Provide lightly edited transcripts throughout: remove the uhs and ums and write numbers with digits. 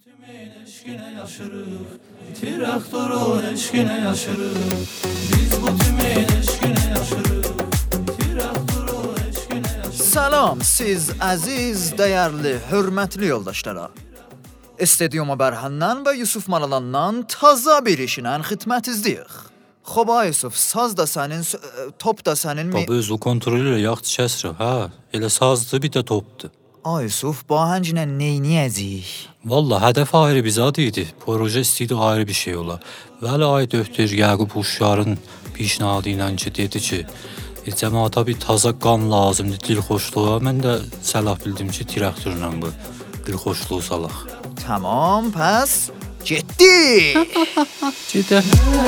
Timin eşkine yaşırıq, traktorun eşkine yaşırıq. Biz bu timin eşkine yaşırıq, traktorun eşkine yaşırıq. Salam siz əziz, dəyərli, hörmətli yoldaşlara. İstediyyuma Bərhəndən və Yusuf Maralandan taza bir işinə xidmətinizdəyik. Xoba Yusuf, saz da sənin, top da sənin. Baba öz o kontrol ilə yaxşı kəsrə, hə? Elə sazdır, bir də topdur. Ay Yusuf, bu ahənglə neyniyəcəyik? Valla hədəf ayrı bir zad idi. Proje istəyidi ayrı bir şey ola. Vəli ay döktür Yaqub Uşarın pişnadı ilə ki, dedi ki, cəmaata bir taza qan lazımdır, dilxoşluğa. Mən də səlah bildim ki, traktorla bu dilxoşluğu salaq. Tamam, pəs getdi. Gedək.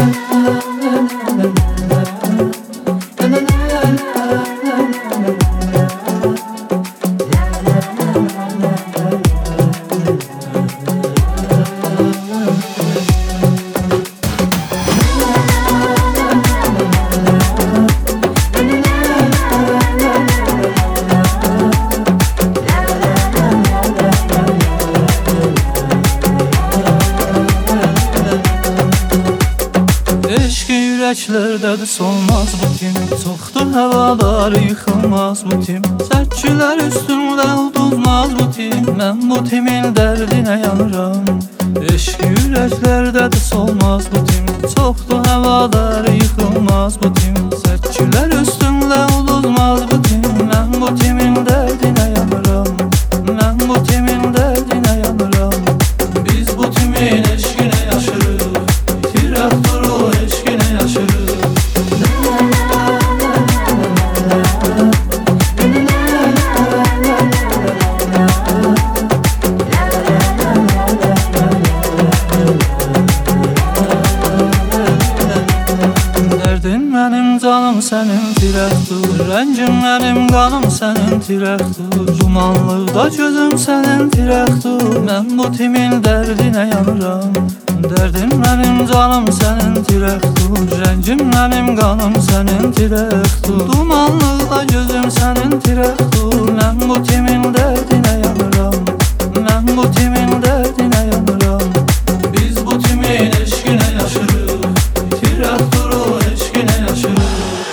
Yürəklərdədir solmaz bu tim, çoxdur həvalar yıxılmaz bu tim. Sərkülər üstümdə uduzmaz bu tim, mən bu timin dərdinə yanıram. Eşq yürəklərdədir solmaz bu tim, çoxdur həvalar yıxılmaz bu tim. Sərkülər üstümdə uduzmaz bu tim, mən bu timin dərdinə yanıram. Mən bu timin dərdinə yanıram. Biz bu timin eşqinə yaşırıq, traktoru eşqinə yaşırıq. Dərdin mənim canım sənin traktor, rəngim mənim qanım sənin traktor. Dumanlıqda gözüm sənin traktor, mən bu timin dərdinə yanıram. Dərdin mənim canım sənin traktor, rəngim mənim qanım sənin traktor. Dumanlıqda gözüm sənin traktor, mən bu timin dərdinə yanıram. Mən bu timin dərdinə yanıram. Biz bu timin eşqinə yaşırıq, traktoru eşqinə yaşırıq.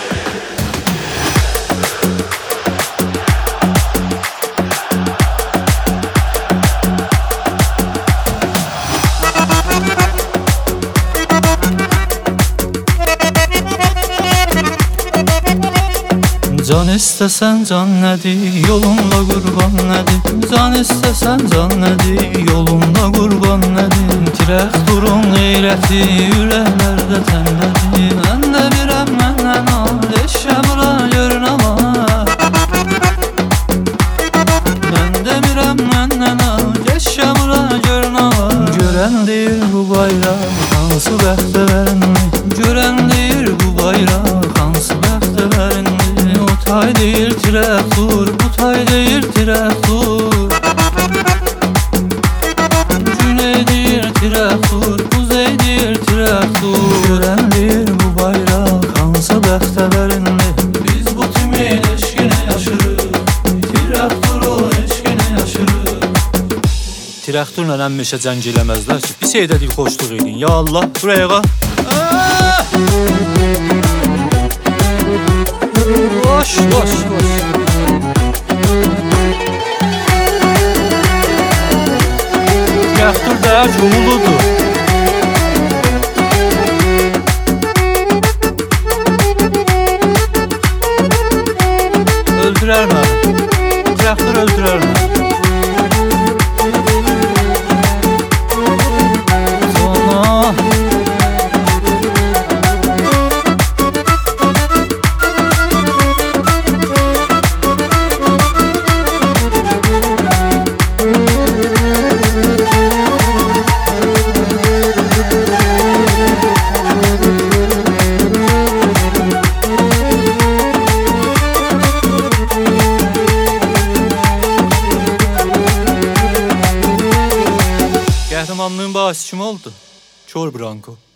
Can istəsən can nədir, yolunda qurban nədir? Can istəsən can nədir, yolunda qurban nədir? Traktorun qeyrəti ürəklərdə təndədir. Mən də birəm məndən al, eşə bura görün ama. Mən də birəm məndən al, eşə bura görün ama. Görən deyir bu bayraq, hansı bəxtə vərinmi? Görən deyir bu bayraq, hansı bəxtə vərinmi? O tay deyir traktor, bu tay deyir traktor. Güney deyir traktor, kuzey deyir traktor. Görən deyir bu bayraq, hansı bəxtə vərinli? Biz bu timin eşqinə yaşırıq, traktoru eşqinə yaşırıq. Traktorla əmmişə cəng eləməzlər ki, bir şeydə dilxoşluq edin. Ya Allah, buraya bax. Boş, boş, boş. Traktor da çoğuludur. Öldürər məni. Traktor öldürər məni. Sonra... Qəhrəmanlığın bahisi kim oldu? Kör Branko.